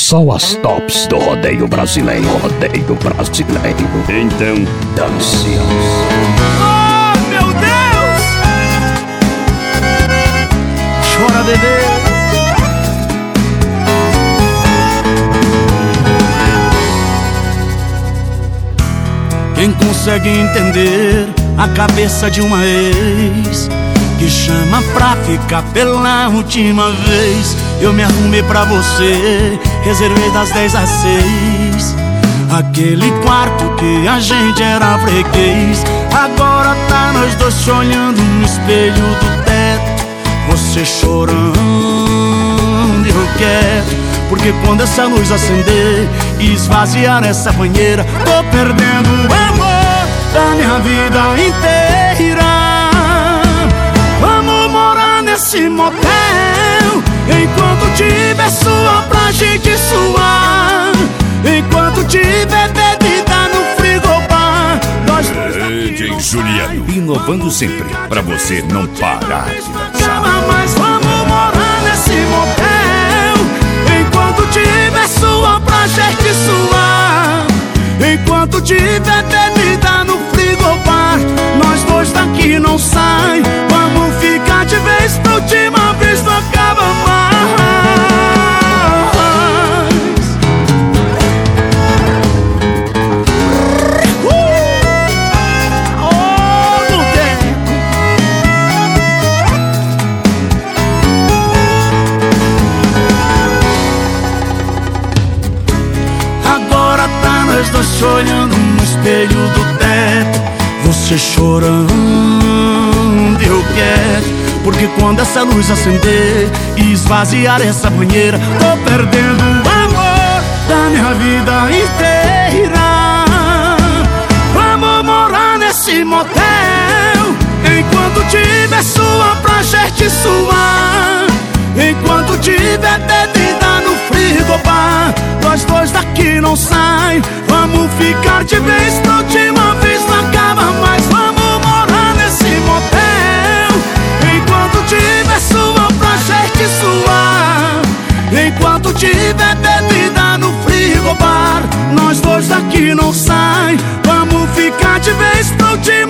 Só as tops do rodeio brasileiro, rodeio brasileiro. Então, dance. Oh, meu Deus! Chora, bebê. Quem consegue entender a cabeça de uma ex que chama pra ficar pela última vez? Eu me arrumei pra você, reservei das 10 às 6 aquele quarto que a gente era freguês. Agora tá nós dois se olhando no espelho do teto, você chorando e eu quieto. Porque quando essa luz acender e esvaziar essa banheira, tô perdendo o amor da minha vida inteira. Vamos morar nesse motel, enquanto tiver sua pra gente suar, enquanto tiver bebida no frigobar. Nós DJ Juliano, inovando sempre, pra você não parar de dançar. Mas vamos morar nesse motel, enquanto tiver sua pra gente suar, enquanto tiver bebida no frigobar. Nós dois daqui não sai, vamos ficar de vez pra última vez, não acaba mais. Agora tá nós dois olhando no espelho do teto, você chorando e eu quieto. Porque quando essa luz acender e esvaziar essa banheira, tô perdendo o amor da minha vida inteira. Vamos morar nesse motel, enquanto tiver sua pra gente suar, enquanto tiver bebida no frigobar. Nós dois daqui não sai, vamos ficar de vez pra última vez, não acaba mais. Vamos morar nesse motel, enquanto tiver sua pra gente suar, enquanto tiver bebida no frigobar. Nós dois daqui não sai, vamos ficar de vez pra última